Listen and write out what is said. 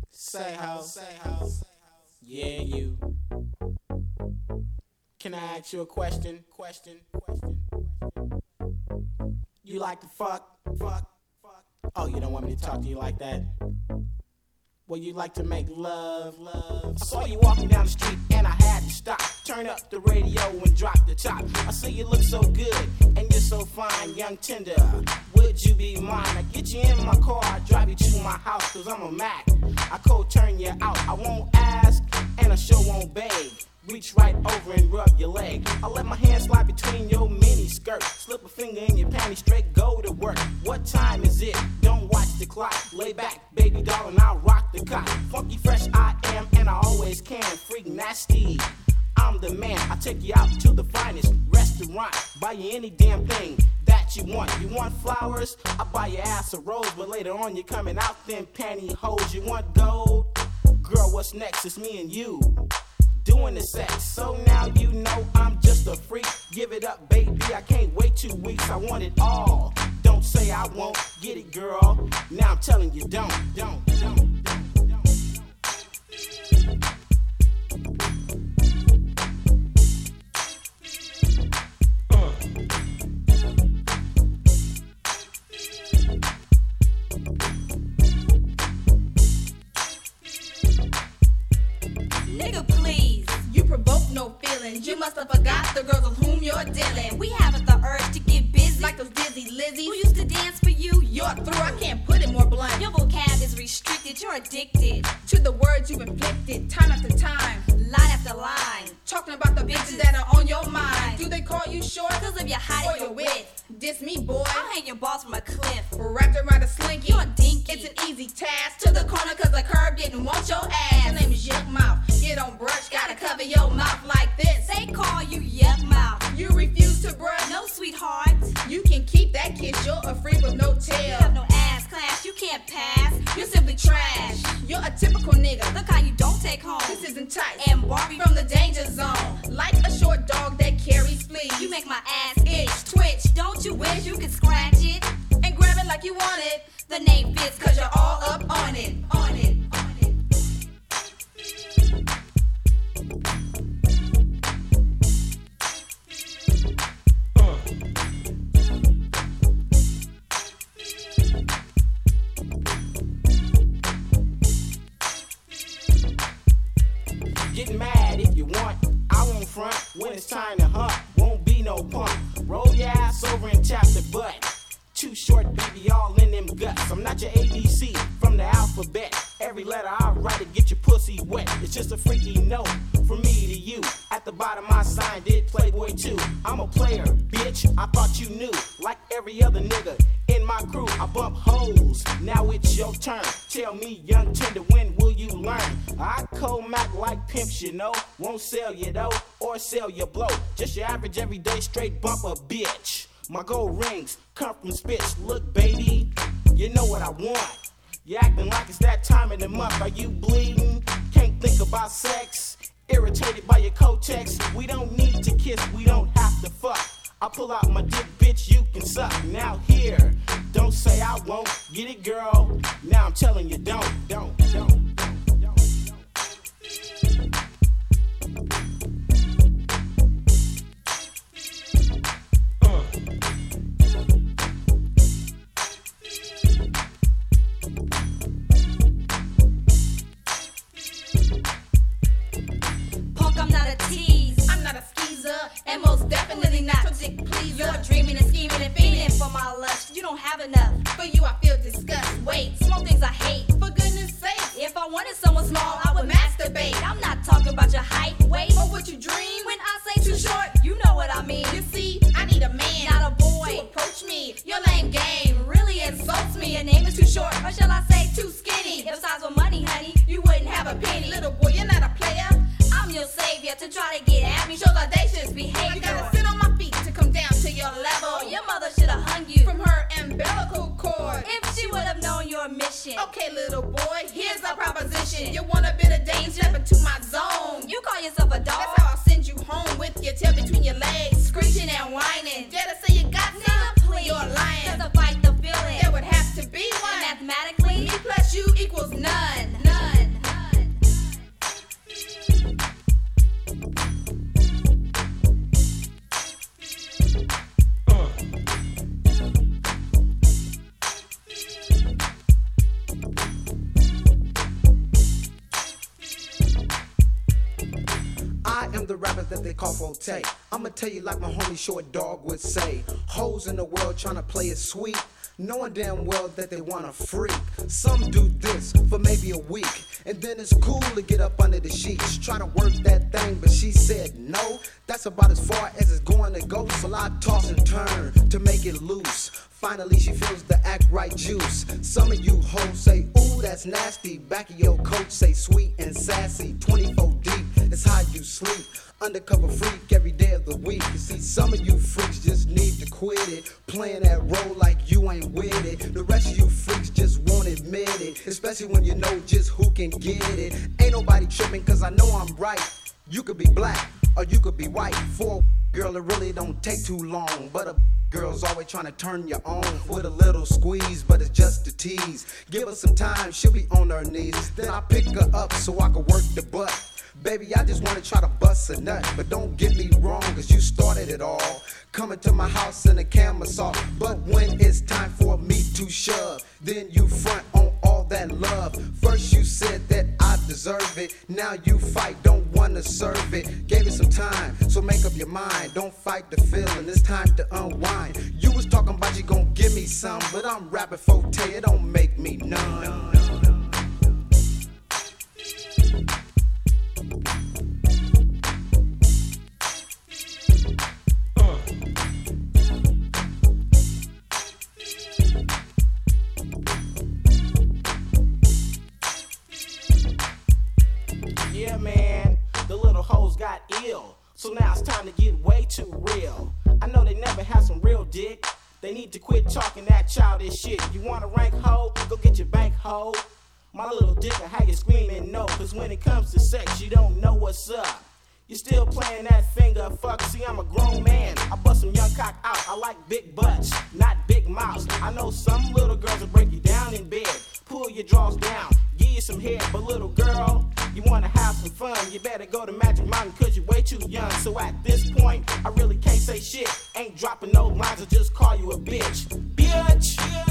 Say how, yeah you. Can I ask you a question? You like to fuck? Oh, you don't want me to talk to you like that? Well, you like to make love. I saw you walking down the street and I had to stop. Turn up the radio and drop the top. I see you look so good and you're so fine, young tender. Would you be mine? I get you in my car, I drive you to my house, cause I'm a Mac. I cold turn you out, I won't ask and I sure won't beg. Reach right over and rub your leg. I let my hand slide between your mini skirt. Slip a finger in your panties, straight go to work. What time is it? Don't watch the clock. Lay back, baby doll, and I'll rock the cock. Funky fresh I am, and I always can. Freak nasty, I'm the man. I take you out to the finest restaurant. Buy you any damn thing that you want. You want flowers? I buy your ass a rose. But later on you're coming out them pantyhose. You want gold? Girl, what's next? It's me and you doing the sex, so now you know I'm just a freak. Give it up, baby, I can't wait 2 weeks. I want it all. Don't say I won't get it, girl. Now I'm telling you, don't. Nigga, please. You provoke no feelings. You must have forgot the girls with whom you're dealing. We haven't the urge to get busy like those dizzy Lizzies who used to dance for you. You're through. I can't put it more blunt. Your vocab is restricted. You're addicted to the words you've inflicted time after time, line after line. Talking about the bitches that are on your mind. Do they call you short? Cause of your height or your width. Diss me, boy. I'll hang your balls from a cliff. Wrapped around a slinky. You're dinky. It's an easy task. To the corner cause the curb didn't want your ass. Your name is Yuck Mouth. You don't brush, gotta cover your mouth like this. They call you Yuck Mouth. You refuse to brush? No, sweetheart. You can keep that kiss. You're a freak with no tail. You have no ass class. You can't pass. You're simply trash. You're a typical nigga. Look how you don't take home. This isn't tight. And Barbie from the danger zone. Like a short dog that carries fleas. You make my ass itch, twitch. Don't you wish you could scratch it and grab it like you want it? The name fits cause you're all up on it. Get mad if you want, I won't front. When it's time to hump, won't be no pump. Roll your ass over and tap the butt. Too short, baby, all in them guts. I'm not your ABC from the alphabet. Every letter I write to get your pussy wet. It's just a freaky note from me to you. At the bottom I signed it, Playboy 2. I'm a player, bitch, I thought you knew. Like every other nigga in my crew, I bump hoes. Now it's your turn. Tell me, young tender, when will you learn? I co-mac like pimps, you know. Won't sell you though, or sell you blow. Just your average everyday straight bumper, bitch. My gold rings come from spits. Look, baby, you know what I want. You acting like it's that time of the month. Are you bleeding? Can't think about sex. Irritated by your Kotex. We don't need to kiss, we don't have to fuck. I pull out my dick, bitch, you can suck. Now here, don't say I won't get it, girl. Now I'm telling you, don't. I'm not a tease, I'm not a skeezer, and most definitely not a dick pleaser. You're dreaming and scheming and fiending for my lust. You don't have enough. For you I feel disgust. Wait, small things I hate. For goodness sake, if I wanted someone small, I would masturbate. I'm not talking about your height, weight, or what you dream. When I say too short, you know what I mean. You see, I need a man, not a boy, to approach me. Your lame game really insults me. Your name is too short, or shall I say too skinny? If size were money, honey, you wouldn't have a penny. Little boy, you're not a player. I'm your savior to try to get at me. Shows audacious behavior. I gotta sit on my feet to come down to your level. Your mother should have hung you from her umbilical cord if she would have known your mission. Okay, little boy, here's our proposition. You want a bit of danger? Step into my zone. You call yourself a dog? That's how I'll send you home with your tail between your legs, screeching and whining. Dare to say you got some? Please, you're lying. Just to fight the feeling, there would have to be one. And mathematically, me plus you equals none. the rappers that they call Forte. I'ma tell you like my homie Short Dog would say. Hoes in the world tryna play it sweet, knowing damn well that they want a freak. Some do this for maybe a week, and then it's cool to get up under the sheets. Try to work that thing, but she said no. That's about as far as it's going to go, so I toss and turn to make it loose. Finally she feels the act right juice. Some of you hoes say, ooh, that's nasty. Back of your coat say sweet and sassy. 24 deep, it's how you sleep. Undercover freak every day of the week. You see, some of you freaks just need to quit it, playing that role like you ain't with it. The rest of you freaks just won't admit it, especially when you know just who can get it. Ain't nobody tripping cause I know I'm right. You could be black or you could be white. For a girl it really don't take too long, but a girl's always trying to turn you on with a little squeeze, but it's just a tease. Give her some time, she'll be on her knees. Then I pick her up so I can work the butt. Baby, I just wanna try to bust a nut, but don't get me wrong, cause you started it all. Coming to my house in a camisole, but when it's time for me to shove, then you front on all that love. First you said that I deserve it, now you fight, don't wanna serve it. Gave it some time, so make up your mind. Don't fight the feeling, it's time to unwind. You was talking about you gon' give me some, but I'm rapping Forte, it don't make me none. Yeah, man, the little hoes got ill, so now it's time to get way too real. I know they never had some real dick. They need to quit talking that childish shit. You want a rank hoe? Go get your bank hoe. My little dick will have you screaming no, cause when it comes to sex, you don't know what's up. You still playing that finger fuck, see I'm a grown man, I bust some young cock out. I like big butts, not big mouths. I know some little girls will break you down in bed, pull your drawers down, give you some head. But little girl, you wanna have some fun, you better go to Magic Mountain cause you're way too young. So at this point, I really can't say shit. Ain't dropping no lines, I'll just call you a bitch. Bitch!